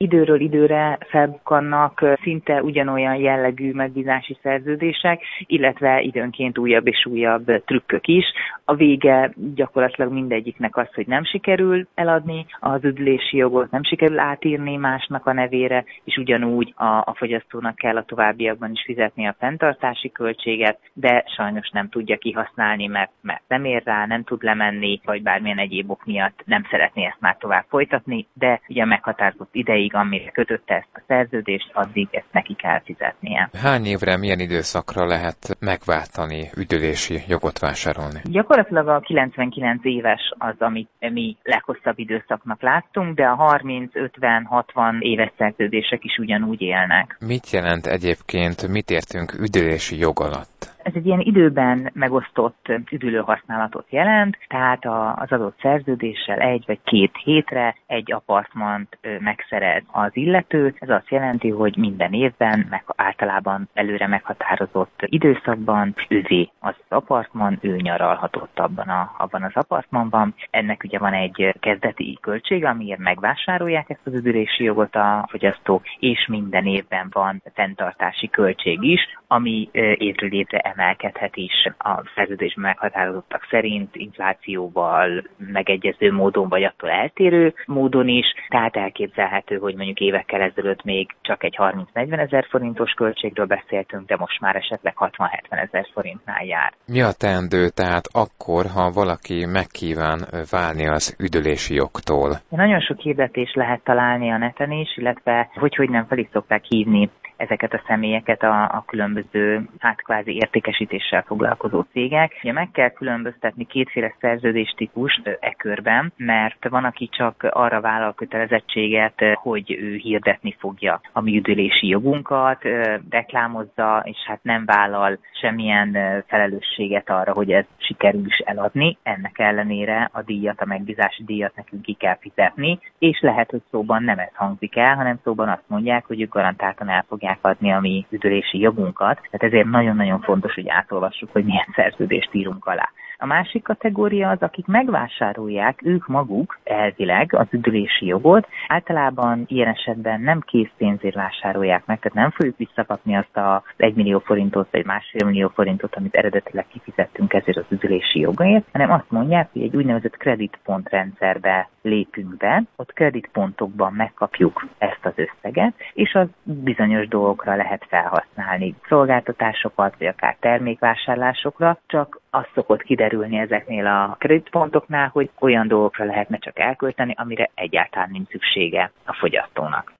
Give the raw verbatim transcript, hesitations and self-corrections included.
időről időre felbukkannak szinte ugyanolyan jellegű megbízási szerződések, illetve időnként újabb és újabb trükkök is. A vége gyakorlatilag mindegyiknek az, hogy nem sikerül eladni az üdülési jogot, nem sikerül átírni másnak a nevére, és ugyanúgy a, a fogyasztónak kell a továbbiakban is fizetni a fenntartási költséget, de sajnos nem tudja kihasználni, mert, mert nem ér rá, nem tud lemenni, vagy bármilyen egyéb ok miatt nem szeretné ezt már tovább folytatni, de ugye a meghatározott ideig, amire kötötte ezt a szerződést, addig ezt neki kell fizetnie. Hány évre, milyen időszakra lehet megváltani, üdülési jogot vásárolni? Gyakorlatilag a kilencvenkilenc éves az, amit mi leghosszabb időszaknak láttunk, de a harminc, ötven, hatvan éves szerződések is ugyanúgy élnek. Mit jelent egyébként, mit értünk üdülési jog alatt? Ez egy ilyen időben megosztott üdülőhasználatot jelent, tehát az adott szerződéssel egy vagy két hétre egy apartmant megszerez az illető. Ez azt jelenti, hogy minden évben, meg általában előre meghatározott időszakban ővé az apartman, ő nyaralhatott abban, a, abban az apartmanban. Ennek ugye van egy kezdeti költség, amiért megvásárolják ezt az üdülési jogot a fogyasztók, és minden évben van fenntartási költség is, ami évről évre emelkedhet is a szerződésben meghatározottak szerint, inflációval megegyező módon, vagy attól eltérő módon is. Tehát elképzelhető, hogy mondjuk évekkel ezelőtt még csak egy harminc-negyven ezer forintos költségről beszéltünk, de most már esetleg hatvan-hetven ezer forintnál jár. Mi a teendő tehát akkor, ha valaki megkíván válni az üdülési jogtól? Nagyon sok hirdetést lehet találni a neten is, illetve hogy hogy nem fel is szokták hívni ezeket a személyeket a, a különböző, hát kvázi értékesítéssel foglalkozó cégek. Ugye meg kell különböztetni kétféle szerződéstípust e körben, mert van, aki csak arra vállal kötelezettséget, hogy ő hirdetni fogja a mi üdülési jogunkat, reklámozza, és hát nem vállal semmilyen felelősséget arra, hogy ez sikerül is eladni. Ennek ellenére a díjat, a megbízási díjat nekünk ki kell fizetni, és lehet, hogy szóban nem ez hangzik el, hanem szóban azt mondják, hogy ők garantáltan el fogják adni a mi üdülési jogunkat. Tehát ezért nagyon-nagyon fontos, hogy átolvassuk, hogy milyen szerződést írunk alá. A másik kategória az, akik megvásárolják ők maguk elvileg az üdülési jogot. Általában ilyen esetben nem készpénzért vásárolják meg, tehát nem fogjuk visszakapni azt az egymillió forintot vagy másfél millió forintot, amit eredetileg kifizettünk ezért az üdülési jogért, hanem azt mondják, hogy egy úgynevezett kreditpontrendszerbe lépünk be, ott kreditpontokban megkapjuk ezt az összeget, és az bizonyos dolgokra lehet felhasználni, szolgáltatásokat, vagy akár termékvásárlásokra, csak az szokott kiderülni ezeknél a kreditpontoknál, hogy olyan dolgokra lehetne csak elkölteni, amire egyáltalán nincs szüksége a fogyasztónak.